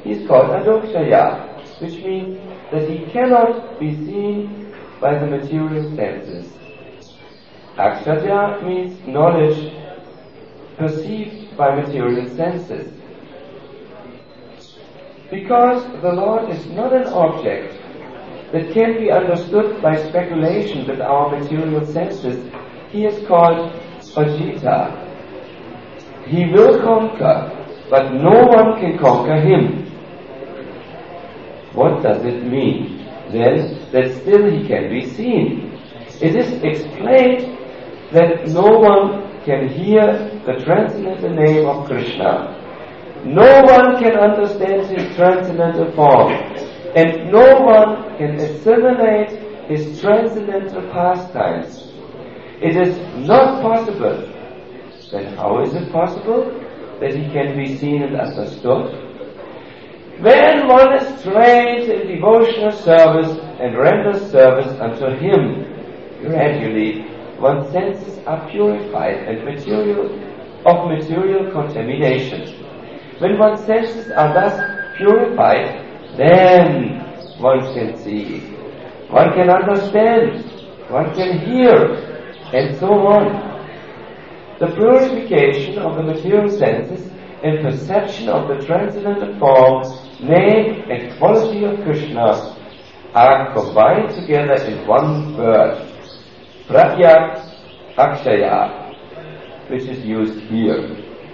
is called Adokshaya, which means that he cannot be seen by the material senses. Akshaya means knowledge perceived by material senses. Because the Lord is not an object that can be understood by speculation with our material senses, he is called Ajita. He will conquer, but no one can conquer him. What does it mean? Then, that still he can be seen. It is explained that no one can hear the transcendental name of Krishna. No one can understand his transcendental form. And no one can assimilate his transcendental pastimes. It is not possible. Then how is it possible that he can be seen and understood? When one is trained in devotional service and renders service unto him, gradually one's senses are purified and of material contamination. When one's senses are thus purified, then one can see, one can understand, one can hear, and so on. The purification of the material senses and perception of the transcendental form, name and quality of Krishna are combined together in one word, Pratyak Akshaya, which is used here.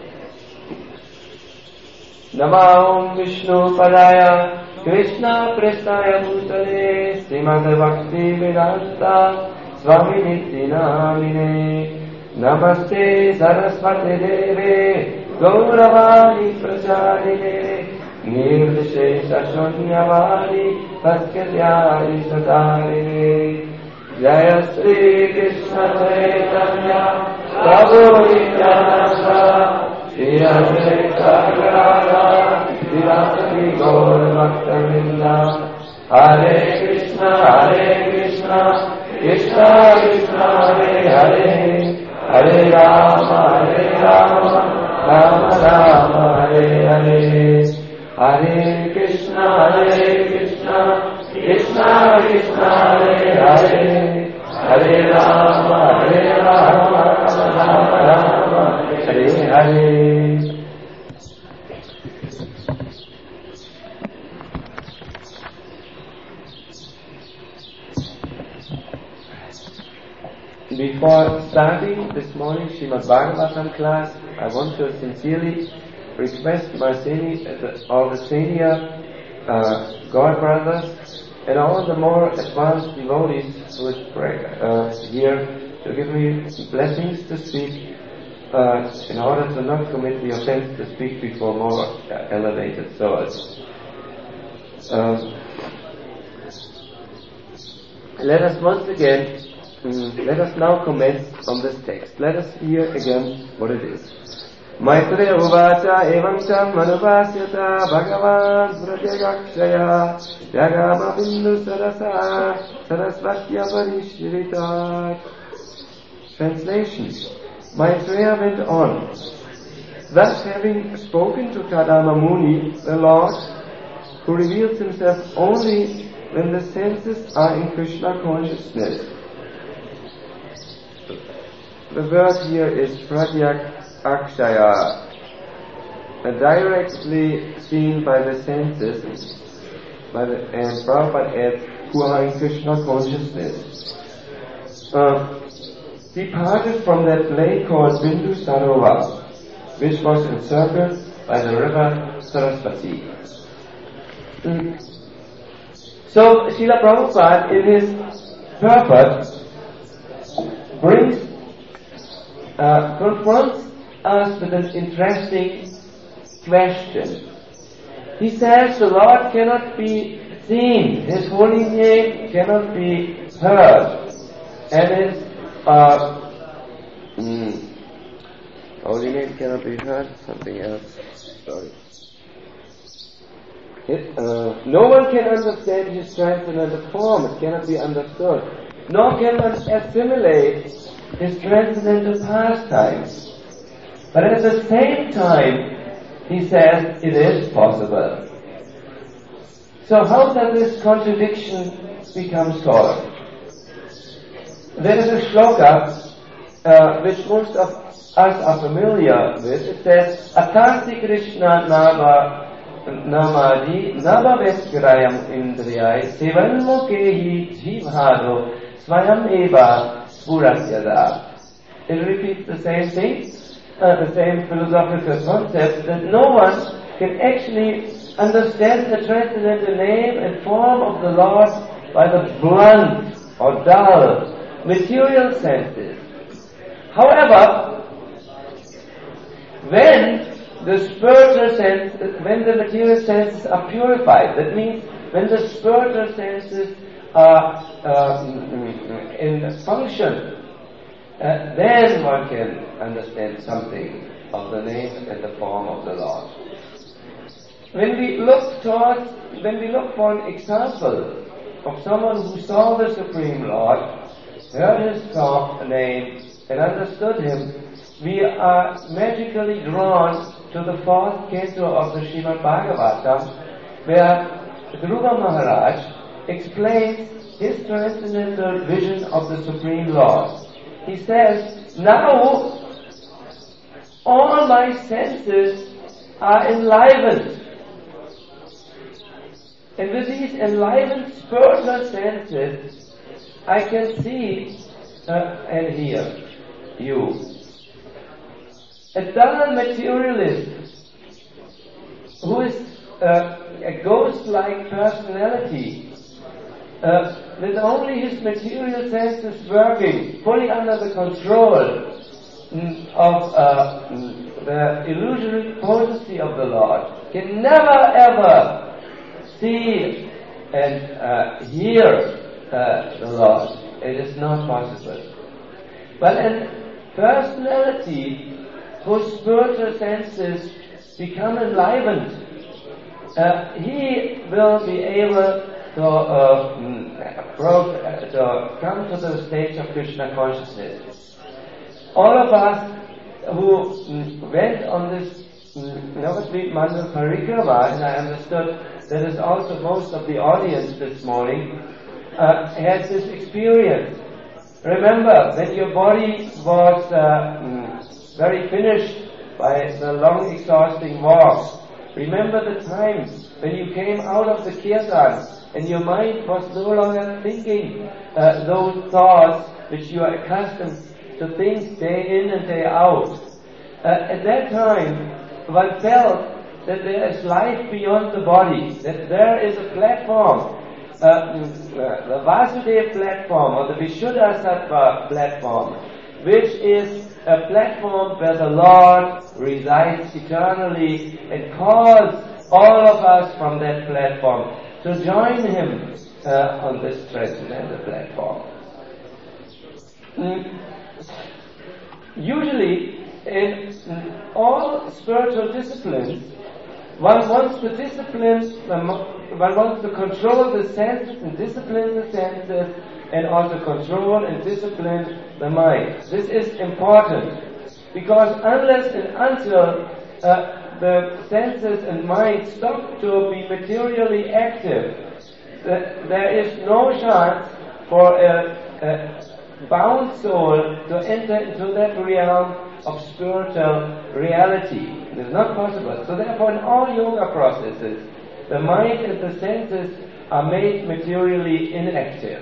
Namah Vishnu Padaya Krishna Prestaya Bhutale Srimad Bhakti Vedanta Swami Niti Namine Namaste Saraswati Deve Gauravani Pracharine Nirvishesha Shunyavadi Bhakyadyadi Satarine Jaya Sri Krishna Chaitanya Prabhu Nityananda Shri Advaita Gadadhara Shri Gaur Bhakta Hare Krishna Krishna Krishna Hare Hare Hare Rama Rama Rama Hare Hare Hare Krishna Krishna Krishna Hare Hare Hare Rama Rama Rama Hare Hare. Before starting this morning Srimad Bhagavatam class, I want to sincerely request all the senior God brothers and all the more advanced devotees who is here to give me blessings to speak in order to not commit the offense to speak before more elevated souls. Let us once again let us now commence on this text. Let us hear again what it is. Maitreya Uvacha Evam Cham Manupasyata Bhagavan Pratyagakshaya Yagama Bindu Sarasa Sarasvatya Parishiritat. Translation. Maitreya went on. Thus having spoken to Kadama Muni, the Lord, who reveals himself only when the senses are in Krishna consciousness. The word here is Pratyak Akshaya, directly seen by the senses, and Prabhupada adds, who are in Krishna consciousness. Departed from that lake called Bindu Sarovar, which was encircled by the river Saraswati. So Srila Prabhupada, in his purport, confronts us with an interesting question. He says the Lord cannot be seen, His holy name cannot be heard, and His holy name cannot be heard. Something else. Sorry. No one can understand His transcendental form. It cannot be understood. Nor can one assimilate His transcendental pastimes. But at the same time, he says it is possible. So how does this contradiction become solved? There is a shloka which most of us are familiar with. It says, Atanti Krishna Namadi Nabaveskrayam Indriyai Sevanmukehi Jivhado Swayam Eva Spuratyada. It repeats the same thing, the same philosophical concept, that no one can actually understand the transcendental name and form of the Lord by the blunt or dull material senses. However, when the spiritual senses, when the material senses are purified, that means when the spiritual senses are in function, then one can understand something of the name and the form of the Lord. When we look for an example of someone who saw the Supreme Lord, heard his name, and understood him, we are magically drawn to the fourth canto of the Srimad Bhagavatam, where Dhruva Maharaj explains his transcendental vision of the Supreme Lord. He says, now all my senses are enlivened. And with these enlivened spiritual senses, I can see and hear you. A dull materialist who is a ghost-like personality, with only his material senses working, fully under the control of the illusory potency of the Lord, can never ever see and hear the Lord. It is not possible. But a personality whose spiritual senses become enlivened, he will be able to come to the stage of Krishna consciousness. All of us who went on this Navadvip Mandal Parikrama, and I understood that is also most of the audience this morning, has this experience. Remember, when your body was very finished by the long exhausting walk, remember the times when you came out of the kirtan and your mind was no longer thinking those thoughts which you are accustomed to think day in and day out. At that time, one felt that there is life beyond the body, that there is a platform, the Vasudeva platform or the Vishuddhasattva platform, which is a platform where the Lord resides eternally and calls all of us from that platform to join Him on this transcendental platform. Usually, in all spiritual disciplines, one wants to control the senses and discipline the senses, and also control and discipline the mind. This is important, because unless and until the senses and mind stop to be materially active, there is no chance for a bound soul to enter into that realm of spiritual reality. It is not possible. So therefore, in all yoga processes, the mind and the senses are made materially inactive.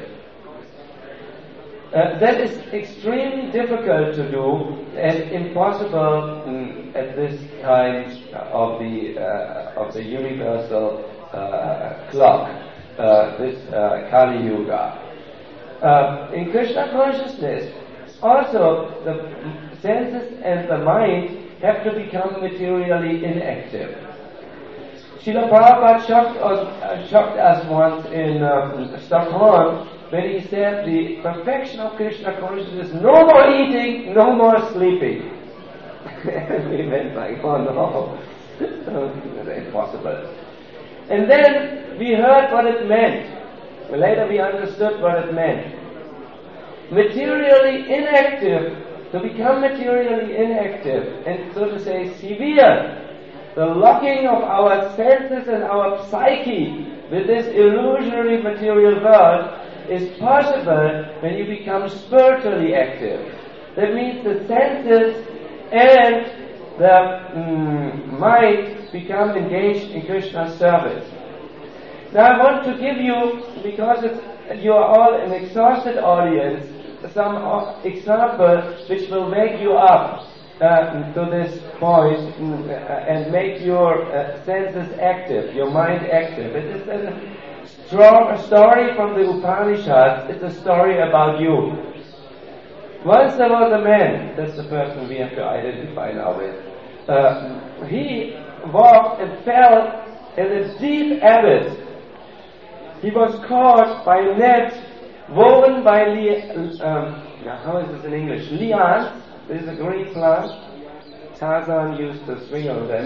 That is extremely difficult to do and impossible at this time of the universal clock, this Kali Yuga. In Krishna consciousness, also the senses and the mind have to become materially inactive. Srila Prabhupada shocked us once in Stockholm when he said the perfection of Krishna consciousness, no more eating, no more sleeping. And we went like, oh no, that's impossible. And then we heard what it meant. Later we understood what it meant. Materially inactive, to become materially inactive, and so to say severe the locking of our senses and our psyche with this illusory material world is possible when you become spiritually active. That means the senses and the mind become engaged in Krishna's service. Now I want to give you, because you are all an exhausted audience, some examples which will wake you up to this point and make your senses active, your mind active. It is a story from the Upanishads. It's a story about you. Once there was a man, that's the person we have to identify now with. He walked and fell in a deep abyss. He was caught by a net woven by how is this in English? Lians. This is a green plant. Tarzan used to swing on them.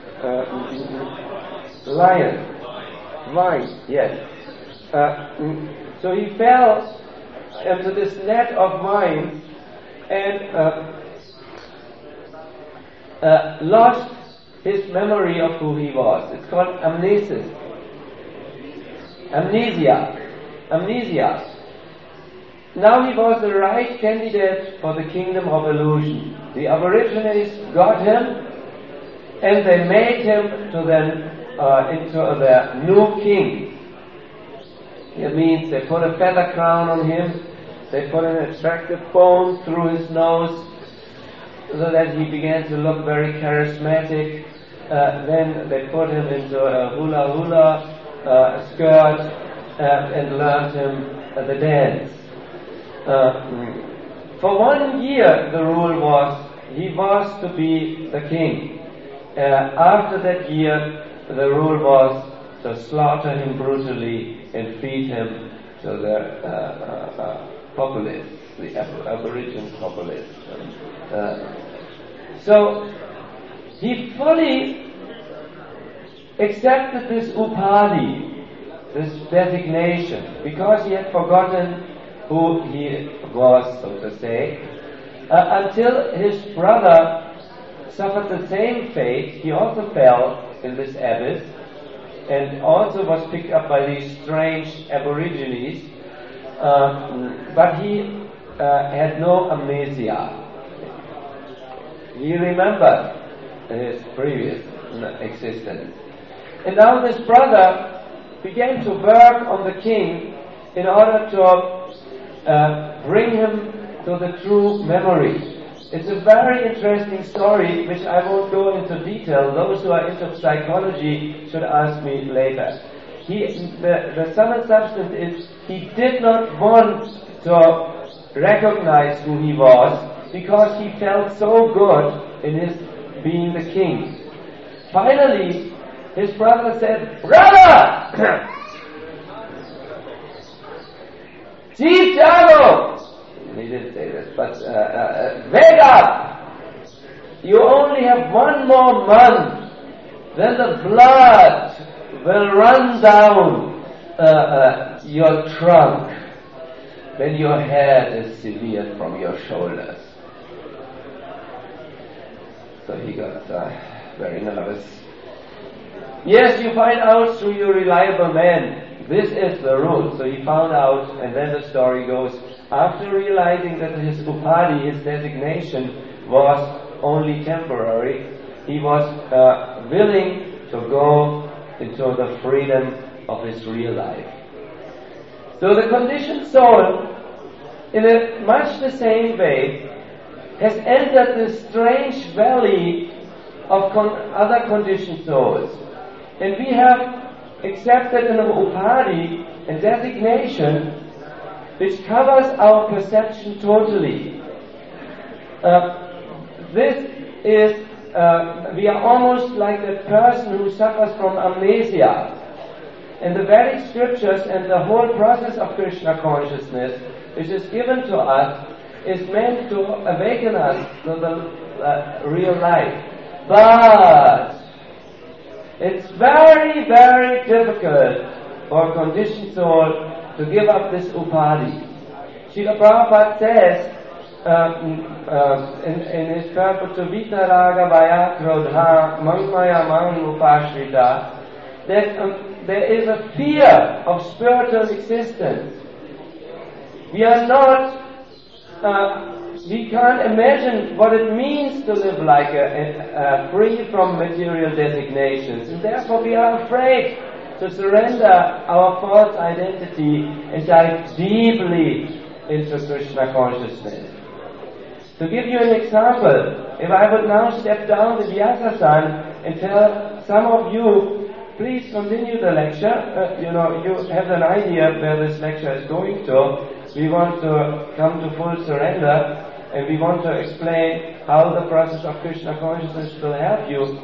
Lion. Vine, yes. So he fell into this net of vines and lost his memory of who he was. It's called amnesia. Now he was the right candidate for the kingdom of illusion. The Aborigines got him and they made him into the new king. It means they put a feather crown on him, they put an attractive bone through his nose so that he began to look very charismatic. Then they put him into a hula skirt and learned him the dance. For 1 year the rule was he was to be the king. After that year the rule was to slaughter him brutally and feed him to the populace, the Aboriginal populace. So he fully accepted this upadhi, this designation, because he had forgotten who he was, so to say, until his brother suffered the same fate. He also fell in this abyss and also was picked up by these strange Aborigines, but he had no amnesia. He remembered his previous existence. And now this brother began to work on the king in order to bring him to the true memory. It's a very interesting story which I won't go into detail. Those who are into psychology should ask me later. The sum and substance is he did not want to recognize who he was because he felt so good in his being the king. Finally, his brother said, "Brother! Chief Jago!" He didn't say this, but wake up! You only have 1 more month, then the blood will run down your trunk, then your hair is severed from your shoulders. So he got very nervous. Yes, you find out through your reliable man. This is the rule. So he found out, and then the story goes, after realizing that his upadhi, his designation, was only temporary, he was willing to go into the freedom of his real life. So the conditioned soul, in a much the same way, has entered this strange valley of other conditioned souls. And we have accepted an upadhi, a designation, which covers our perception totally. This is, we are almost like a person who suffers from amnesia. And the Vedic scriptures and the whole process of Krishna consciousness, which is given to us, is meant to awaken us to the real life. But it's very, very difficult for a conditioned soul to give up this upadhi. Srila Prabhupada says in his purport Vitaraga Vaya Krodha Mangmaya Mang Upashrita, that there is a fear of spiritual existence. We are not, we can't imagine what it means to live like free from material designations, and therefore we are afraid to surrender our false identity and dive deeply into Krishna consciousness. To give you an example, if I would now step down the Vyasa-san and tell some of you, please continue the lecture, you have an idea where this lecture is going to. We want to come to full surrender, and we want to explain how the process of Krishna consciousness will help you.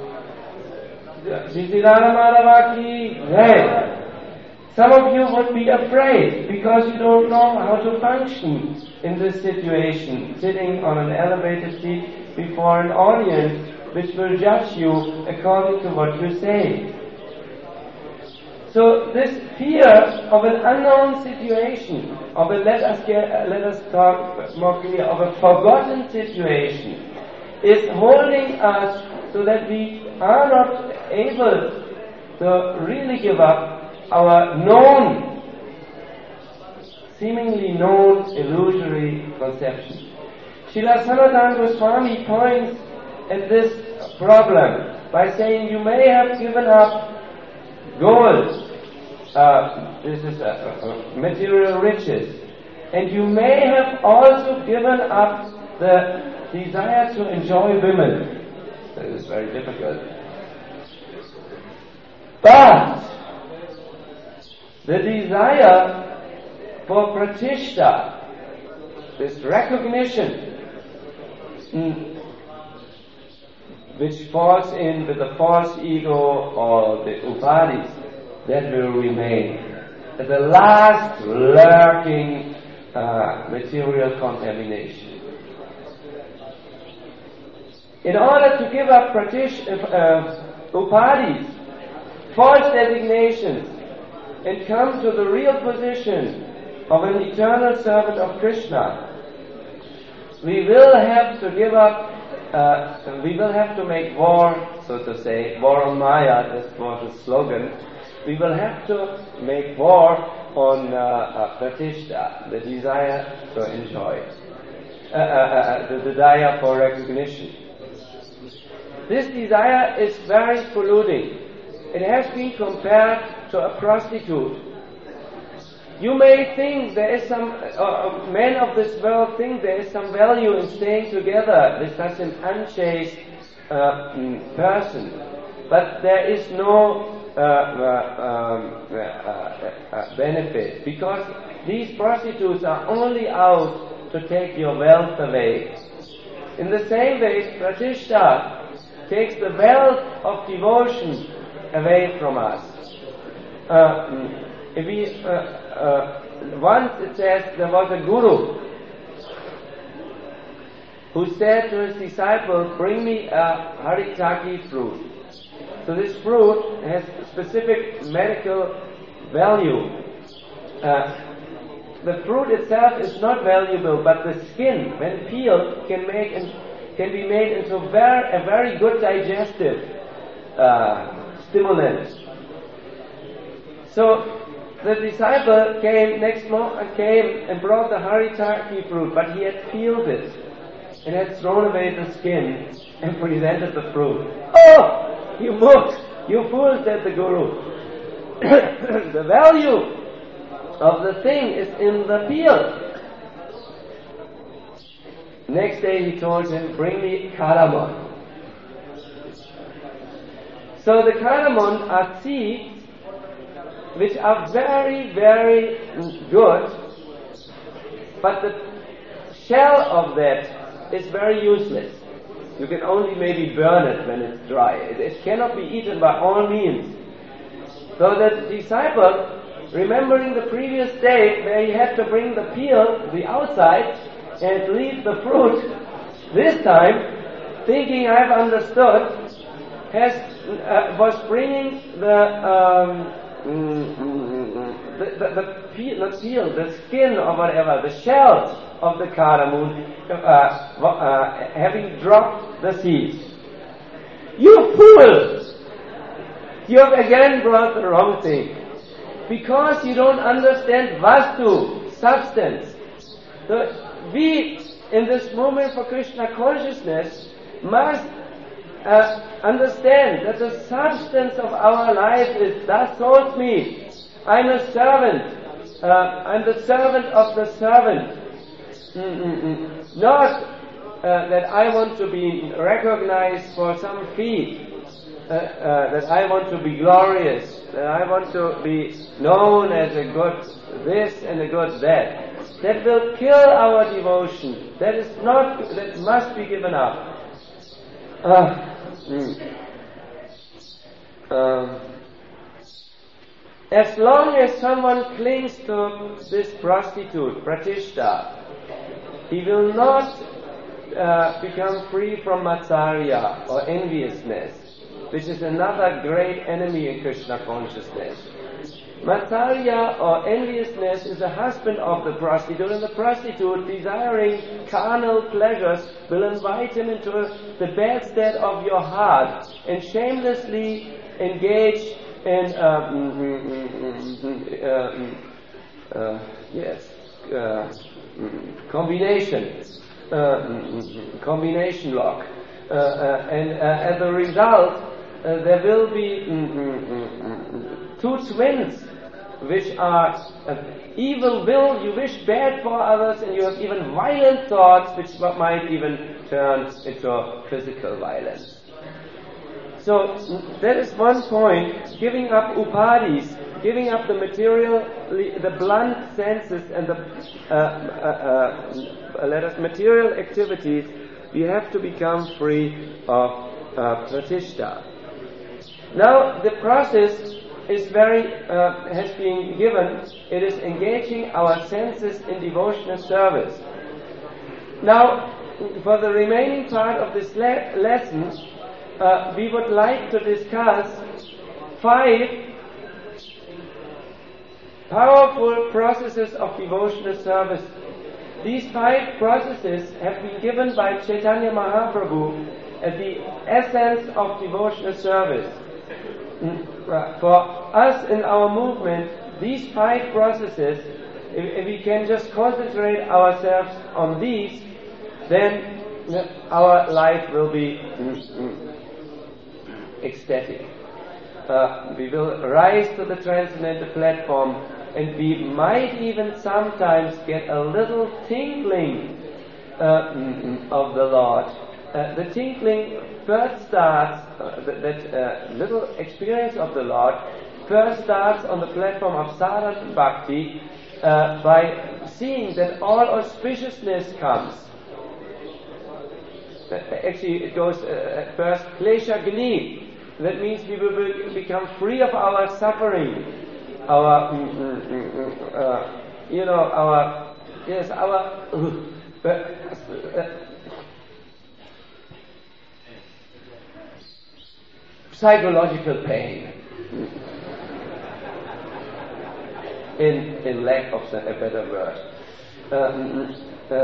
Some of you would be afraid because you don't know how to function in this situation, sitting on an elevated seat before an audience which will judge you according to what you say. So this fear of an unknown situation, of a let us talk more clearly, of a forgotten situation, is holding us so that we are not able to really give up our known, seemingly known, illusory conception. Srila Sanatana Goswami points at this problem by saying you may have given up gold, this is material riches, and you may have also given up the desire to enjoy women. That is very difficult. But the desire for pratishta, this recognition, which falls in with the false ego or the upadis, that will remain. The last lurking material contamination. In order to give up upadis, false designations, and come to the real position of an eternal servant of Krishna, we will have to give up, we will have to make war, so to say, war on Maya, that was the slogan. We will have to make war on pratishta, the desire to enjoy, the desire for recognition. This desire is very polluting. It has been compared to a prostitute. You may think there is some, men of this world think there is some value in staying together with such an unchaste person, but there is no benefit, because these prostitutes are only out to take your wealth away. In the same way, pratishta takes the wealth of devotion away from us. Once it says there was a guru who said to his disciple, "Bring me a haritaki fruit." So this fruit has specific medical value. The fruit itself is not valuable, but the skin, when peeled, can be made into a very good digestive stimulant. So the disciple came and brought the haritaki fruit, but he had peeled it and had thrown away the skin and presented the fruit. "Oh, you mooks, you fools," said the Guru. "The value of the thing is in the peel." Next day he told him, "Bring me cardamom." So the cardamom are seeds which are very, very good, but the shell of that is very useless. You can only maybe burn it when it's dry. It cannot be eaten by all means. So the disciple, remembering the previous day where he had to bring the peel, the outside, and leave the fruit, this time, thinking I've understood, was bringing the skin or whatever, the shell of the cardamom, having dropped the seeds. You fool! You have again brought the wrong thing. Because you don't understand vastu, substance. So we, in this movement for Krishna consciousness, must understand that the substance of our life is, thus told me, I'm a servant. I'm the servant of the servant. Not that I want to be recognized for some feat, that I want to be glorious, that I want to be known as a good this and a good that. That will kill our devotion. That must be given up. As long as someone clings to this prostitute, Pratishta, he will not become free from Matsarya or enviousness, which is another great enemy in Krishna consciousness. Matsarya or enviousness is the husband of the prostitute, and the prostitute, desiring carnal pleasures, will invite him into the bedstead of your heart and shamelessly engage in combination lock, and as a result, there will be two twins, which are evil will. You wish bad for others, and you have even violent thoughts, which might even turn into physical violence. So that is one point. Giving up upadhis, giving up the material, the blunt senses, and the material activities. We have to become free of pratishta. Now the process is has been given. It is engaging our senses in devotional service. Now, for the remaining part of this lesson, we would like to discuss 5 powerful processes of devotional service. These 5 processes have been given by Chaitanya Mahaprabhu as the essence of devotional service. For us in our movement, these 5 processes, if we can just concentrate ourselves on these, then our life will be ecstatic. We will rise to the transcendental platform, and we might even sometimes get a little tinkling of the Lord. The tinkling first starts, that little experience of the Lord first starts on the platform of sadhana bhakti by seeing that all auspiciousness comes. Actually, it goes first klesha gni. That means we will become free of our suffering, our psychological pain, in lack of a better word.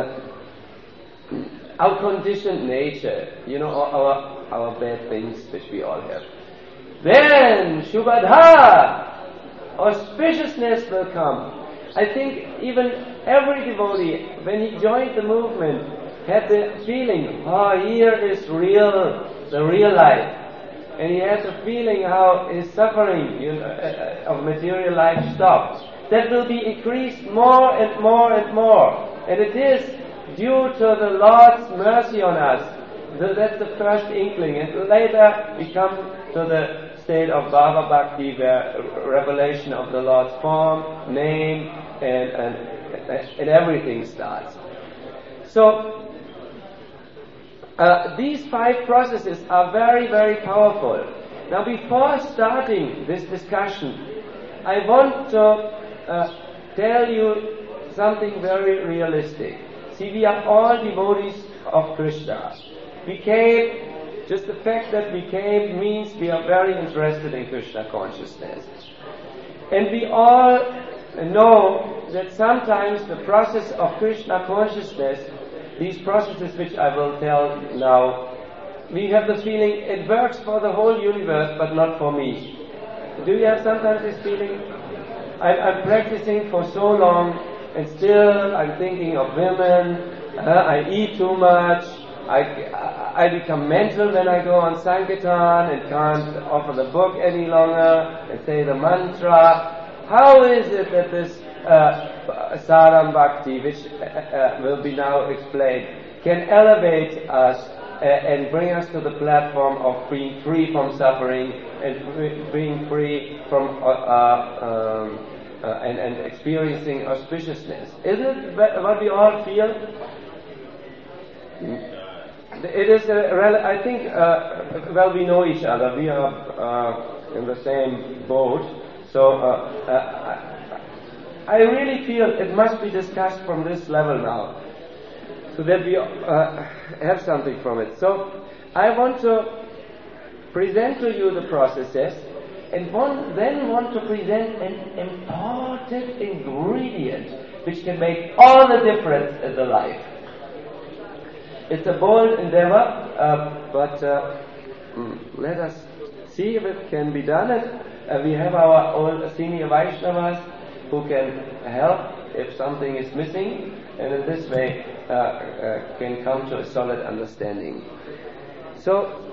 Our conditioned nature, our bad things which we all have. Then Shubhadha, auspiciousness will come. I think even every devotee, when he joined the movement, had the feeling, here is the real life. And he has a feeling how his suffering of material life stops. That will be increased more and more and more. And it is due to the Lord's mercy on us. That's the first inkling. And later we come to the state of Bhava Bhakti, where revelation of the Lord's form, name, and everything starts. So, these 5 processes are very, very powerful. Now, before starting this discussion, I want to tell you something very realistic. See, we are all devotees of Krishna. Just the fact that we came means we are very interested in Krishna consciousness. And we all know that sometimes the process of Krishna consciousness, these processes which I will tell now, we have the feeling it works for the whole universe but not for me. Do you have sometimes this feeling? I'm practicing for so long and still I'm thinking of women, I eat too much, I become mental when I go on Sankirtan and can't offer the book any longer and say the mantra. How is it that this Saram Bhakti, which will be now explained, can elevate us and bring us to the platform of being free from suffering and being free from and experiencing auspiciousness? Isn't it what we all feel? It is, I think, well, we know each other. We are in the same boat. So I really feel it must be discussed from this level now, so that we have something from it. So I want to present to you the processes, and then want to present an important ingredient which can make all the difference in the life. It's a bold endeavor, but let us see if it can be done. We have our old senior Vaishnavas who can help if something is missing, and in this way can come to a solid understanding. So,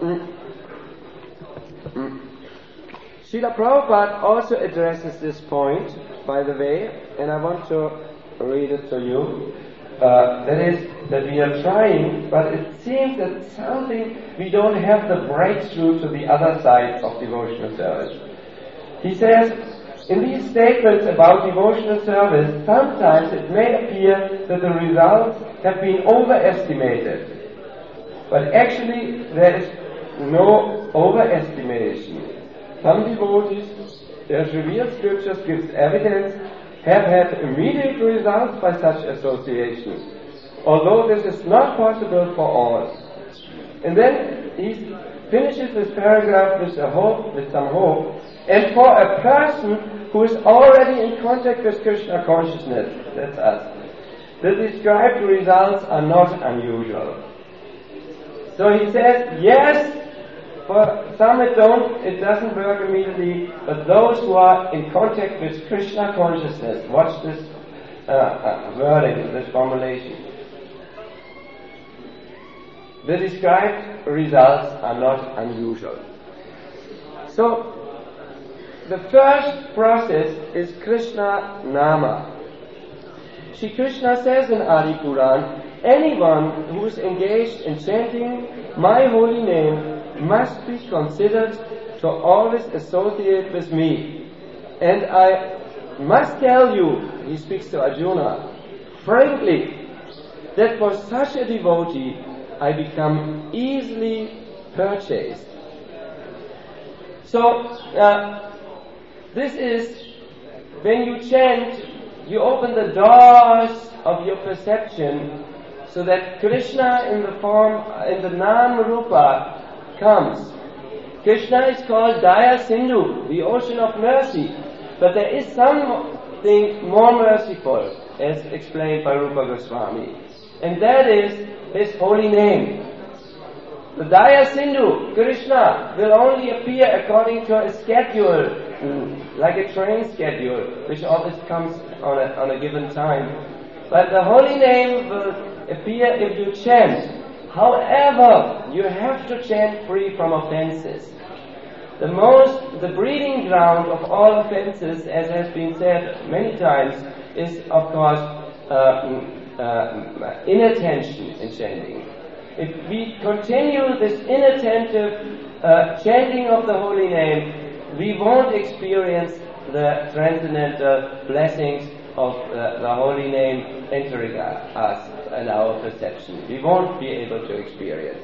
Srila Prabhupada also addresses this point, by the way, and I want to read it to you. That is, that we are trying, but it seems that something, we don't have the breakthrough to the other side of devotional service. He says, in these statements about devotional service, sometimes it may appear that the results have been overestimated. But actually, there is no overestimation. Some devotees, as revealed scriptures gives evidence, have had immediate results by such association, although this is not possible for all. And then he finishes this paragraph with some hope, and for a person who is already in contact with Krishna consciousness, that's us, the described results are not unusual. So he says, yes, for some it doesn't work immediately, but those who are in contact with Krishna consciousness, watch this wording, this formulation. The described results are not unusual. So, the first process is Krishna Nama. Shri Krishna says in Adi Puran, anyone who is engaged in chanting my holy name must be considered to always associate with me. And I must tell you, he speaks to Arjuna, frankly, that for such a devotee, I become easily purchased. So, this is, when you chant, you open the doors of your perception so that Krishna in the Nam Rupa comes. Krishna is called Daya Sindhu, the ocean of mercy. But there is something more merciful, as explained by Rupa Goswami. And that is His holy name. The Daya Sindhu, Krishna, will only appear according to a schedule, like a train schedule, which always comes on a given time. But the holy name will appear if you chant. However, you have to chant free from offenses. The breeding ground of all offenses, as has been said many times, is of course inattention in chanting. If we continue this inattentive chanting of the holy name, we won't experience the transcendental blessings of the holy name entering us and our perception. We won't be able to experience.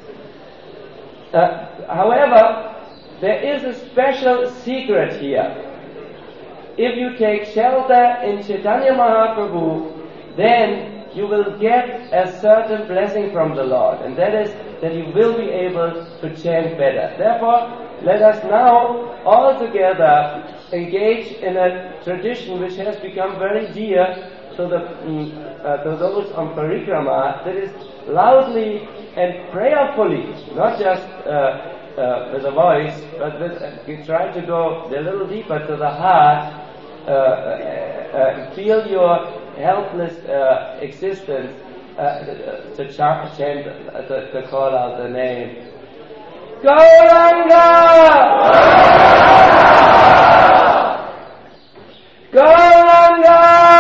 However, there is a special secret here. If you take shelter in Chaitanya Mahaprabhu, then you will get a certain blessing from the Lord, and that is that you will be able to chant better. Therefore, let us now all together engage in a tradition which has become very dear to those on parikrama, that is loudly and prayerfully, not just with a voice, but try to go a little deeper to the heart, feel your helpless existence, to chant, to call out the name. Gauranga! Gauranga!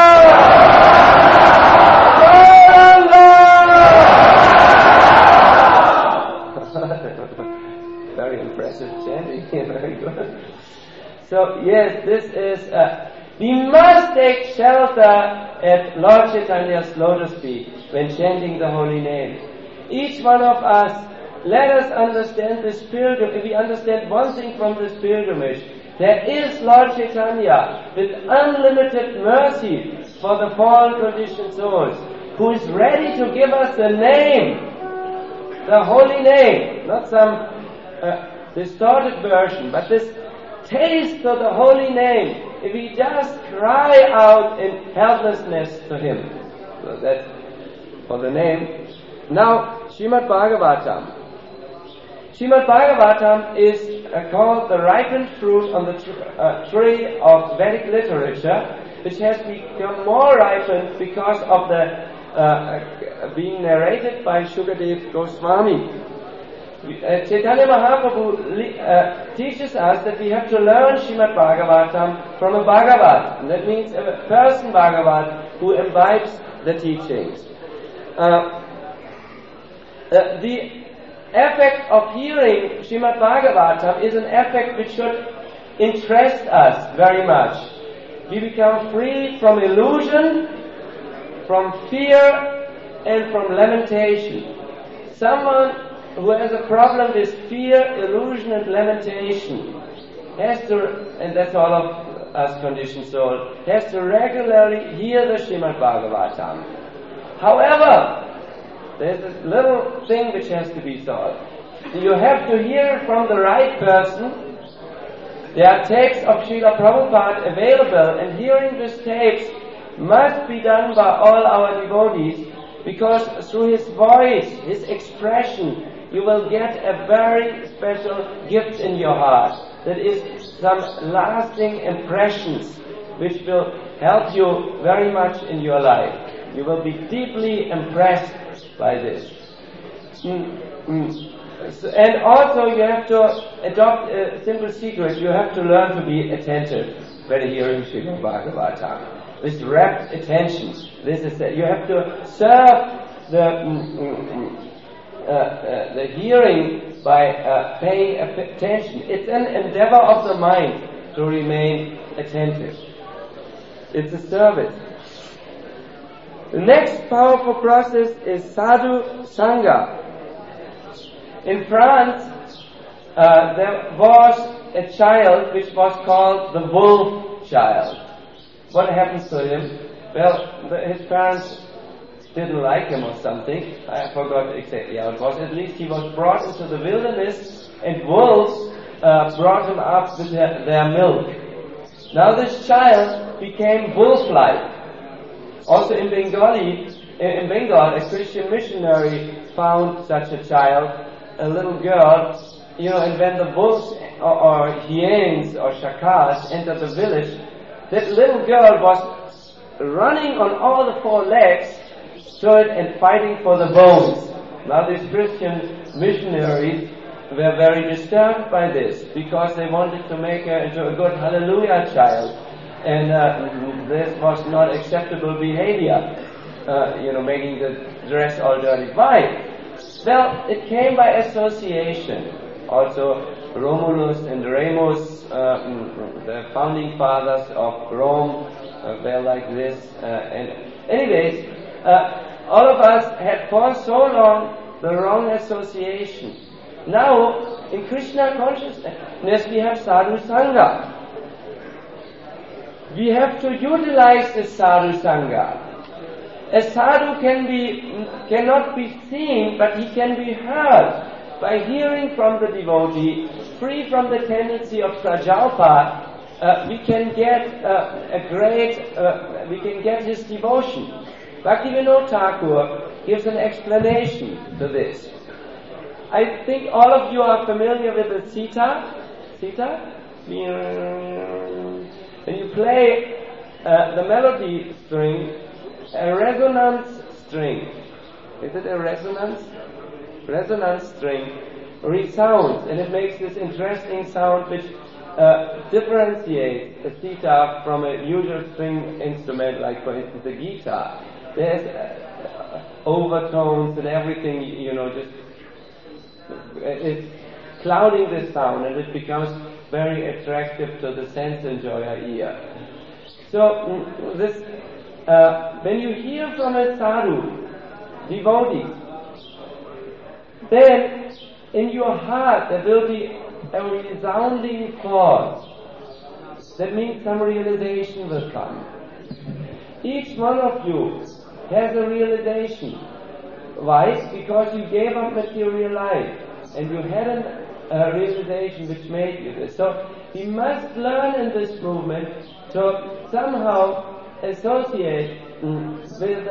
Very impressive chanting. Very good. So yes, this is. We must take shelter at Lord Chaitanya's lotus feet when chanting the holy name. Each one of us, let us understand this pilgrimage. If we understand one thing from this pilgrimage, there is Lord Chaitanya with unlimited mercy for the fallen conditioned souls, who is ready to give us the name, the holy name, not some distorted version, but this taste of the holy name, if we just cry out in helplessness to Him. So that's for the name. Now, Srimad Bhagavatam. Srimad Bhagavatam is called the ripened fruit on the tree of Vedic literature, which has become more ripened because of the being narrated by Shukadev Goswami. Chaitanya Mahaprabhu teaches us that we have to learn Srimad Bhagavatam from a Bhagavat. And that means a person Bhagavat who imbibes the teachings. The effect of hearing Srimad Bhagavatam is an effect which should interest us very much. We become free from illusion, from fear, and from lamentation. Someone who has a problem with fear, illusion, and lamentation has to, and that's all of us conditioned soul, has to regularly hear the Srimad Bhagavatam. However, there's this little thing which has to be solved. You have to hear it from the right person. There are tapes of Srila Prabhupada available, and hearing these tapes must be done by all our devotees, because through his voice, his expression, you will get a very special gift in your heart. That is some lasting impressions which will help you very much in your life. You will be deeply impressed by this. And also you have to adopt a simple secret. You have to learn to be attentive when hearing Srimad Bhagavatam. With rapt attention. This is that you have to serve the hearing by paying attention. It's an endeavor of the mind to remain attentive. It's a service. The next powerful process is sadhu sangha. In France, there was a child which was called the wolf child. What happens to him? Well, his parents didn't like him or something. I forgot exactly how it was. At least he was brought into the wilderness, and wolves brought him up with their milk. Now this child became wolf-like. Also in Bengal, a Christian missionary found such a child, a little girl, and when the wolves or hyenas or shakars entered the village, that little girl was running on all the four legs, stood and fighting for the bones. Now these Christian missionaries were very disturbed by this, because they wanted to make her into a good hallelujah child. And this was not acceptable behavior, making the dress all dirty white. Well, it came by association. Also, Romulus and Remus, the founding fathers of Rome, were like this. And anyways, all of us had for so long the wrong association. Now, in Krishna consciousness, we have sadhu sangha. We have to utilize this sadhu sangha. A sadhu cannot be seen, but he can be heard by hearing from the devotee free from the tendency of Prajalpa, we can get we can get his devotion. Bhaktivinoda Thakur gives an explanation to this. I think all of you are familiar with the sitar. Sitar? When you play the melody string, a resonance string. Is it a resonance? Resonance string resounds, and it makes this interesting sound which differentiates the sitar from a usual string instrument, like for instance the guitar. There's overtones and everything, just it's clouding the sound, and it becomes very attractive to the sense enjoyer ear. So this, when you hear from a sadhu, devotee, then in your heart there will be a resounding thought. That means some realization will come. Each one of you has a realization. Why? Because you gave up material life and you had a realization which made you this. So we must learn in this movement to somehow associate with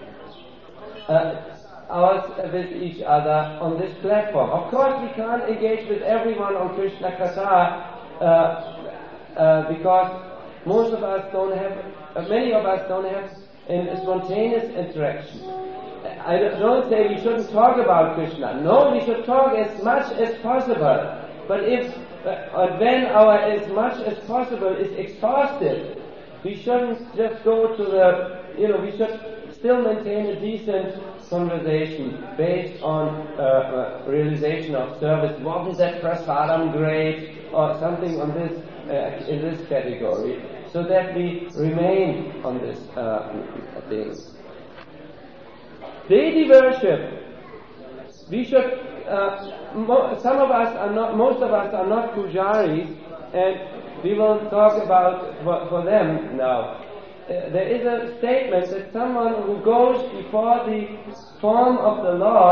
with each other on this platform. Of course, we can't engage with everyone on Krishna Katha because most of us don't have, many of us don't have a spontaneous interaction. I don't say we shouldn't talk about Krishna. No, we should talk as much as possible. But when our as much as possible is exhausted, we shouldn't just go to we should still maintain a decent conversation based on realization of service. Wasn't that prasadam great, or something on this in this category, so that we remain on this thing. Deity worship. We should. Most of us are not pujaris, and we will talk about for them now. There is a statement that someone who goes before the form of the Lord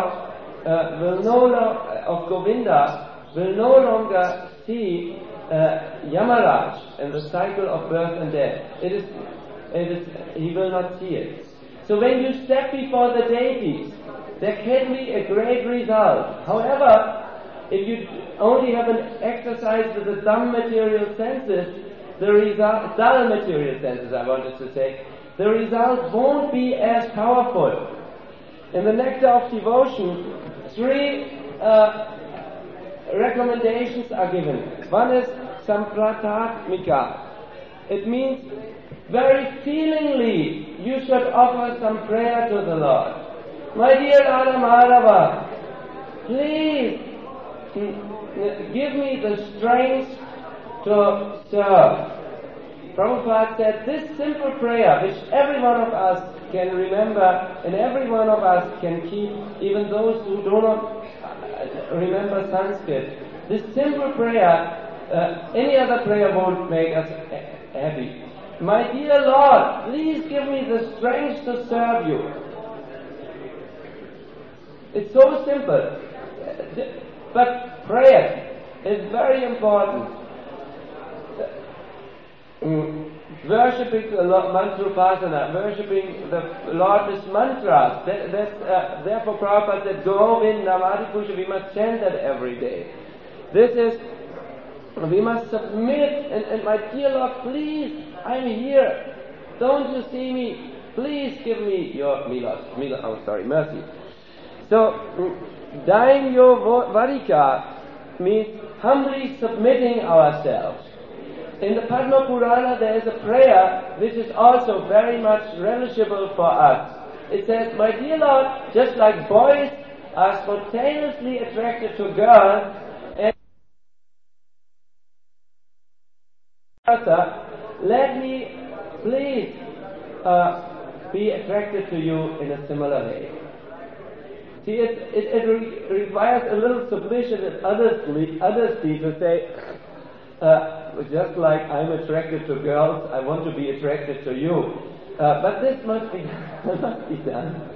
of Govinda will no longer see Yamaraj and the cycle of birth and death. He will not see it. So when you step before the deities, there can be a great result. However, if you only have an exercise with the dumb material senses, the result, dull material senses, I wanted to say, the result won't be as powerful. In the Nectar of Devotion, 3 recommendations are given. One is sampratatmika. It means very feelingly you should offer some prayer to the Lord. My dear Radha Madhava, please give me the strength to serve. Prabhupada said this simple prayer, which every one of us can remember and every one of us can keep, even those who do not remember Sanskrit. This simple prayer, any other prayer won't make us happy. My dear Lord, please give me the strength to serve you. It's so simple. But prayer is very important. Worshipping the Lord, mantrapasana, worshipping the Lord with mantras. Therefore Prabhupada said, Govinda Madhipusha, we must chant that every day. We must submit, and my dear Lord, please, I'm here. Don't you see me? Please give me your mercy. So, Daimyo Varika means humbly submitting ourselves. In the Padma Purana there is a prayer which is also very much relishable for us. It says, my dear Lord, just like boys are spontaneously attracted to girls, and let me please be attracted to you in a similar way. See, it requires a little submission and honesty to say, just like I'm attracted to girls, I want to be attracted to you. But this must be done.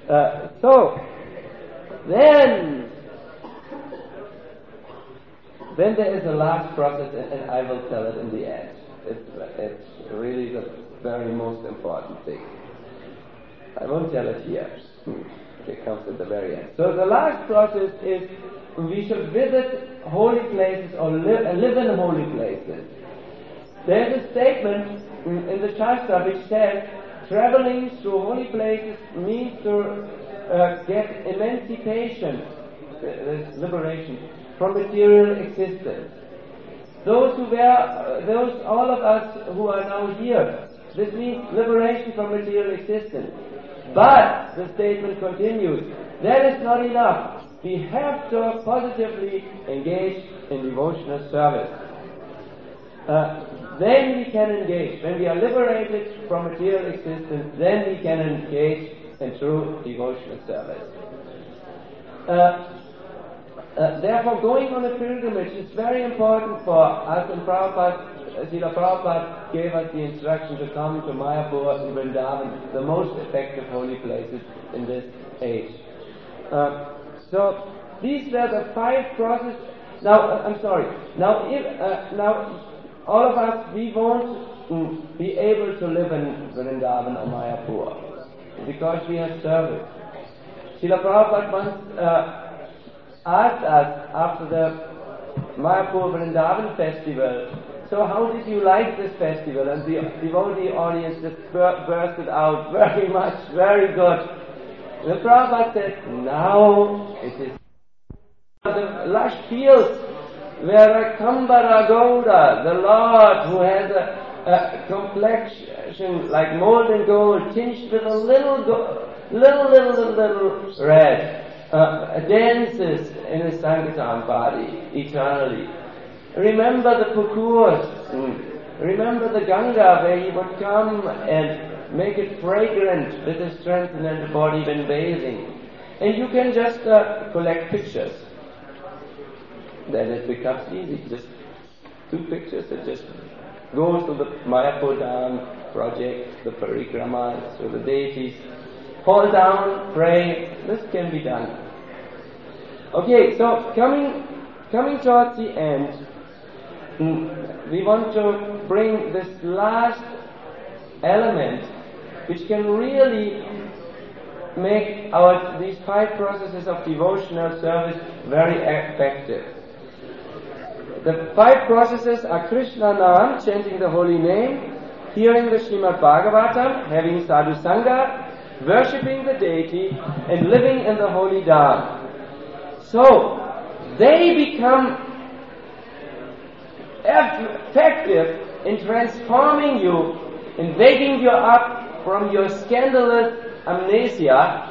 So, then, Then there is a last process, and I will tell it in the end. It's really the very most important thing. I won't tell it here. It comes at the very end. So the last process is we should visit holy places or live in holy places. There's a statement in the Shastra which says traveling through holy places means to get emancipation, liberation from material existence. All of us who are now here, this means liberation from material existence. But, the statement continues, that is not enough. We have to positively engage in devotional service. Then we can engage. When we are liberated from material existence, then we can engage in true devotional service. Therefore, going on a pilgrimage is very important for us, and Srila Prabhupada gave us the instruction to come to Mayapur and Vrindavan, the most effective holy places in this age. So, these were the 5 processes. Now, now, all of us, we won't be able to live in Vrindavan or Mayapur because we have service. Srila Prabhupada once asked us after the Mayapur Vrindavan festival, so how did you like this festival? And the devotee audience just bursted out, very much, very good. The Prabhupada said, now it is the lush fields where Kambara Gouda, the Lord who has a complexion like molten gold, tinged with a little red, dances in his Sankirtan body eternally. Remember the Pukurs, remember the Ganga where he would come and make it fragrant with his transcendental body when bathing. And you can just collect pictures. Then it becomes easy. Just 2 pictures and just go to the Mayapur Dham project, the parikramas, to the deities. Fall down, pray. This can be done. Okay, so coming towards the end, we want to bring this last element which can really make these 5 processes of devotional service very effective. The 5 processes are Krishna Nam, chanting the holy name, hearing the Srimad Bhagavatam, having sadhu sangha, worshipping the deity, and living in the holy Dham. So, they become effective in transforming you, in waking you up from your scandalous amnesia,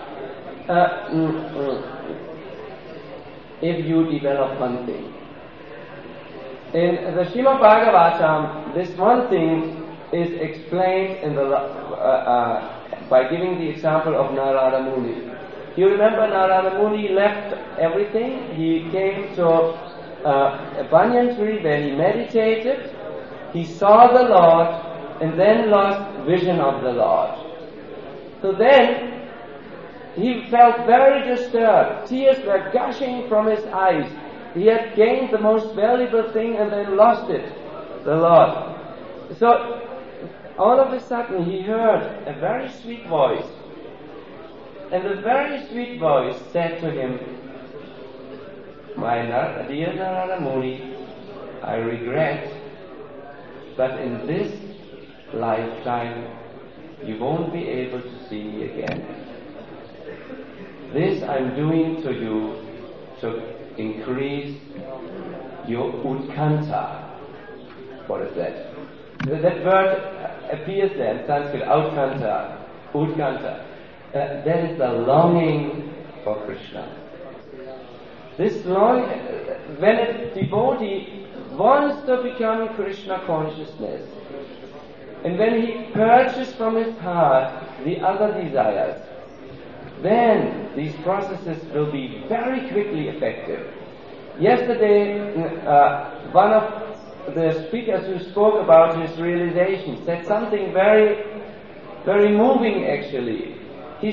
if you develop one thing. In the Srimad Bhagavatam, this one thing is explained in by giving the example of Narada Muni. You remember Narada Muni left everything. He came to a banyan tree where he meditated. He saw the Lord and then lost vision of the Lord. So then he felt very disturbed. Tears were gushing from his eyes. He had gained the most valuable thing and then lost it, the Lord. So all of a sudden he heard a very sweet voice. And the very sweet voice said to him, My dear Narada Muni, I regret, but in this lifetime you won't be able to see me again. This I'm doing to you to increase your utkanta. What is that? That word appears there in Sanskrit, utkanta. That is the longing for Krishna. This longing, when a devotee wants to become Krishna consciousness, and when he purges from his heart the other desires, then these processes will be very quickly effective. Yesterday, one of the speakers who spoke about his realization said something very, very moving actually. He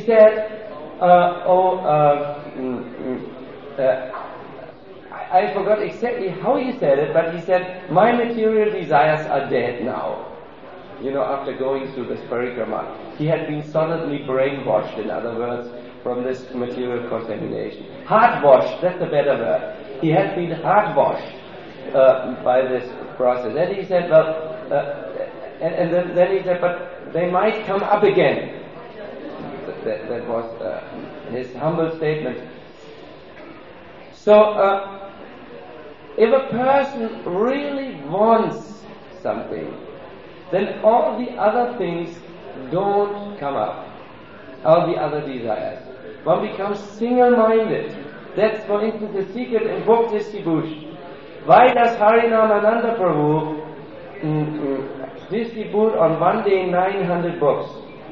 I forgot exactly how he said it, but he said, my material desires are dead now. You know, after going through this parikrama, he had been solidly brainwashed, in other words, from this material contamination. Heart-washed, that's a better word. He had been heart-washed by this process. Then he said, well, and then he said, but they might come up again. That was his humble statement. So, if a person really wants something, then all the other things don't come up. All the other desires. One becomes single-minded. That's, for instance, the secret in book distribution. Why does Harinamananda Prabhu distribute on one day 900 books?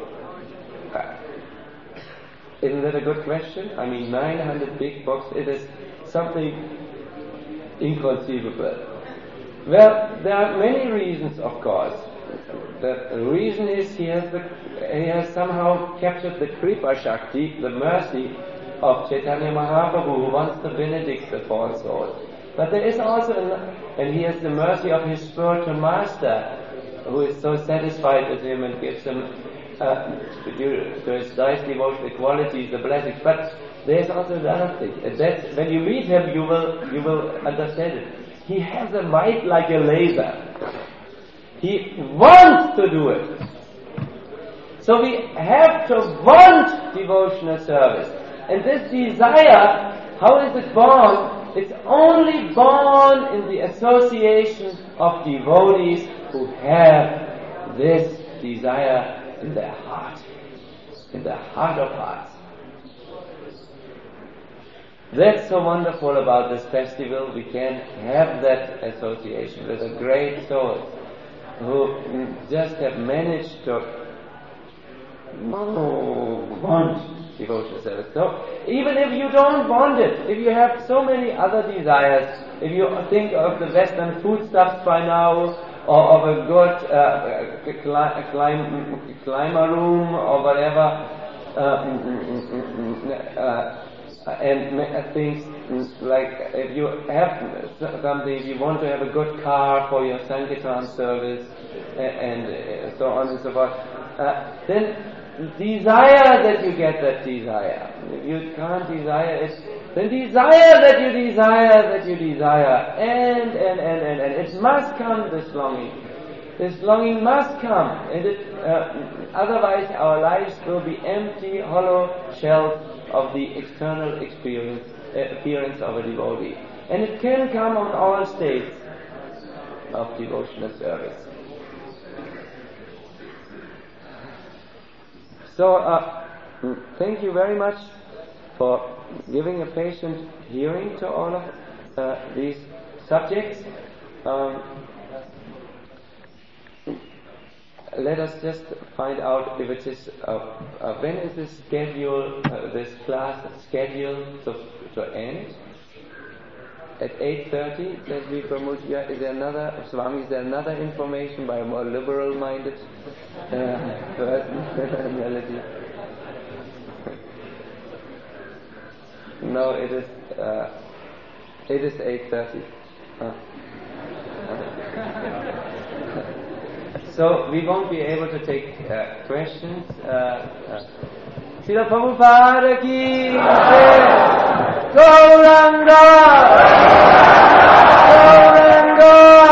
Isn't that a good question? I mean, 900 big books, it is something inconceivable. Well, there are many reasons, of course. The reason is he has somehow captured the Kripa Shakti, the mercy of Chaitanya Mahaprabhu, who wants to benedict the false soul. But there is also, and he has the mercy of his spiritual master, who is so satisfied with him and gives him to his nice devotional qualities, the blessings. But there is also another thing, and that's when you meet him, you will understand it. He has a might like a laser. He wants to do it. So we have to want devotional service. And this desire, how is it born? It's only born in the association of devotees who have this desire in their heart of hearts. That's so wonderful about this festival. We can have that association with a great soul who just have managed to want devotional service. So, even if you don't want it, if you have so many other desires, if you think of the Western foodstuffs by now, or of a good climber room, or whatever, and things like if you have something, if you want to have a good car for your Sankirtan service, and so on and so forth, then desire that you get that desire. If you can't desire it, then desire that you desire, and it must come, this longing. This longing must come, and otherwise our lives will be empty, hollow shells of the external appearance of a devotee. And it can come on all states of devotional service. So, thank you very much for giving a patient hearing to all of these subjects. Let us just find out if it is when is this schedule, this class scheduled to end? At 8:30, says V. Pramudya. Is there another, Swami, is there another information by a more liberal-minded person? Relative? No, it is 8:30. So we won't be able to take questions. Srila Prabhupada ki Jai! Gauranga! Gauranga!